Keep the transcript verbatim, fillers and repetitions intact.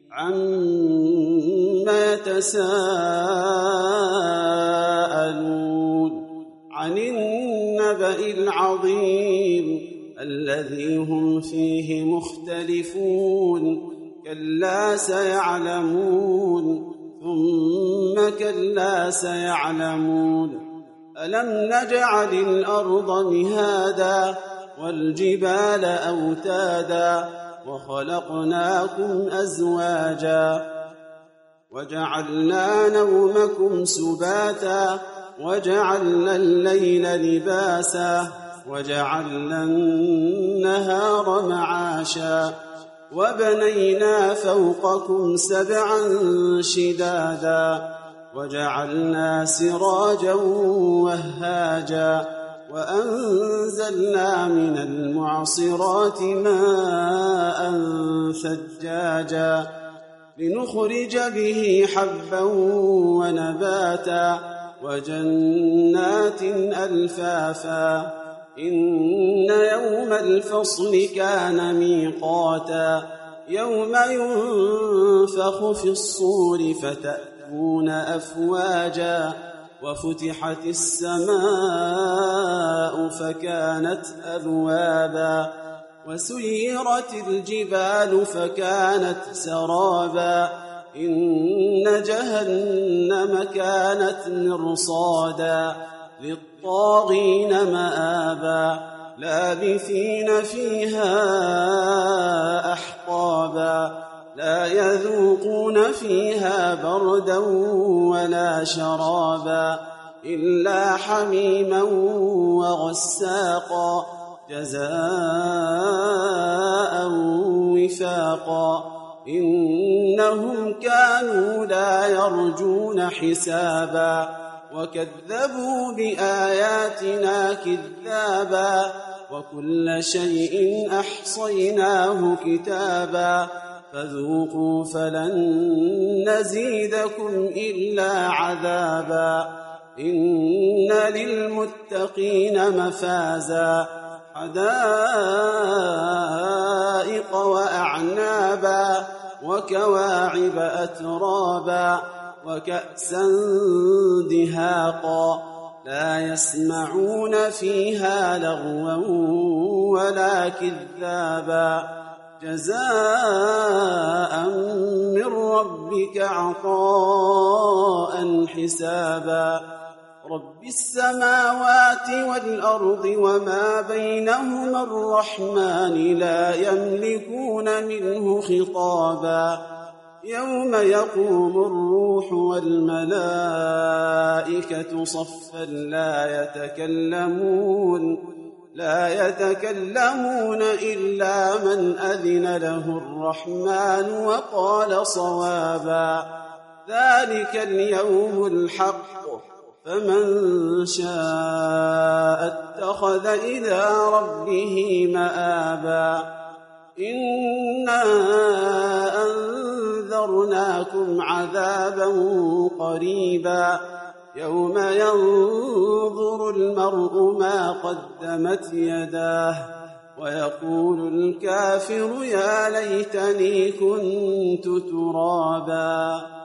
عما يتساءلون عن النبأ العظيم الذي هم فيه مختلفون كلا سيعلمون ثم كلا سيعلمون ألم نجعل الأرض مهادا والجبال أوتادا وخلقناكم أزواجا وجعلنا نومكم سباتا وجعلنا الليل لباسا وجعلنا النهار معاشا وبنينا فوقكم سبعا شدادا وجعلنا سراجا وهاجا وأنزلنا من المعصرات ماء ثجاجا لنخرج به حبا ونباتا وجنات ألفافا إن يوم الفصل كان ميقاتا يوم ينفخ في الصور فتأتون أفواجا وفتحت السماء فكانت أبوابا وسيرت الجبال فكانت سرابا إن جهنم كانت مرصادا للطاغين مآبا لابثين فيها أحقابا لا يذوقون فيها بردا ولا شرابا إلا حميما وغساقا جزاء وفاقا إنهم كانوا لا يرجون حسابا وكذبوا بآياتنا كذابا وكل شيء أحصيناه كتابا فذوقوا فلن نزيدكم إلا عذابا إن للمتقين مفازا حدائق وأعنابا وكواعب أترابا وكأسا دهاقا لا يسمعون فيها لغوا ولا كذابا جزاء من ربك عطاء حسابا رب السماوات والأرض وما بينهما الرحمن لا يملكون منه خطابا يوم يقوم الروح والملائكة صفا لا يتكلمون لا يتكلمون إلا من أذن له الرحمن وقال صوابا ذلك اليوم الحق فمن شاء اتخذ إلى ربه مآبا إنا أنذرناكم عذابا قريبا يوم ينظر المرء ما قدمت يداه ويقول الكافر يا ليتني كنت ترابا